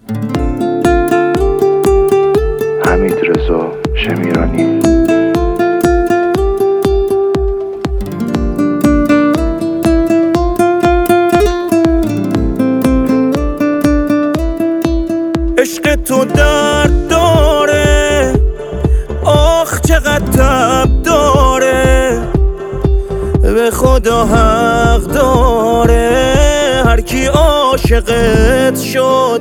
حمیدرضا شمیرانی. عشق تو درد داره، آخ چقدر تب داره، به خدا حق داره هر کی عاشقت شد.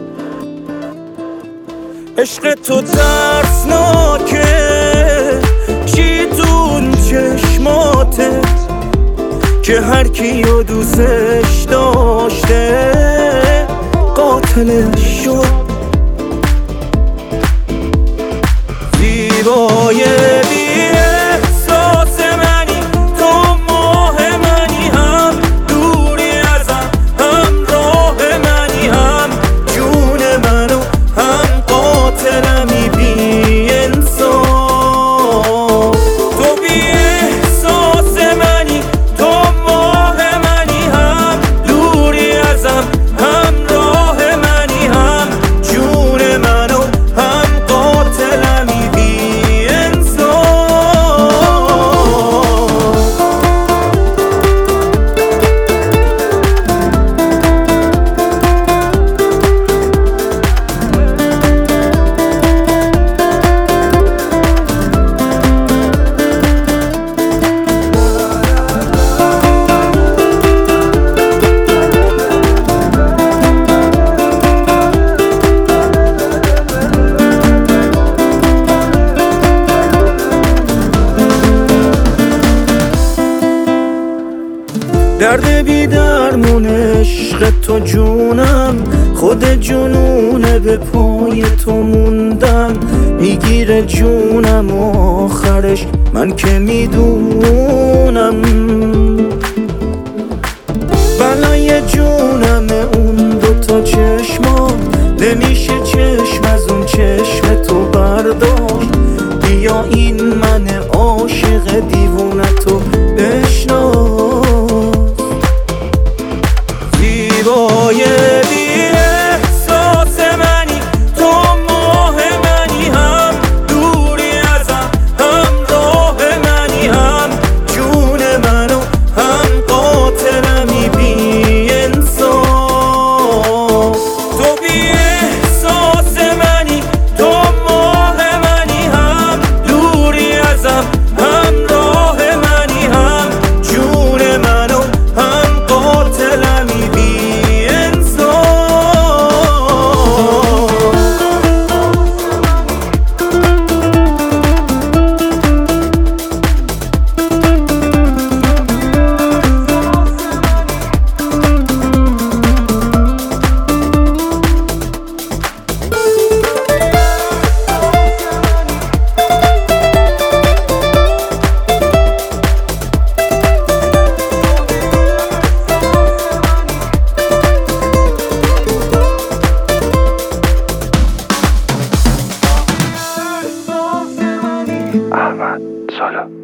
عشق تو ترسناکه، چی تون چشماتت که هر کیو دوستش داشته قاتلش شد. زیبای بی احساس منی، تو ماه منی، هم دوری ازم، هم راه منی، هم جون منو، هم قاتلمی بی انصاف. تو بی احساس منی، تو ماه منی، هم دوری ازم، هم راه منی، هم جون منو، هم قاتلمی بی انصاف. درد بی درمون عشق تو جونم، خود جنونه به پای تو موندم. میگیره جونم آخرش من که میدونم، بلای جونم اون دوتا چشما، نمیشه چشم از اون چشم تو برداشت. بیا این من عاشق دیوونتو بشناس. زیبای بی احساس منی، تو ماه منی، هم دوری ازم، هم راه منی، هم جون منو، هم قاتلمی بی انصاف. تو بی احساس منی، تو ماه منی، هم دوری ازم، هم راه منی، هم جون منو، هم قاتلمی بی احمد سالا.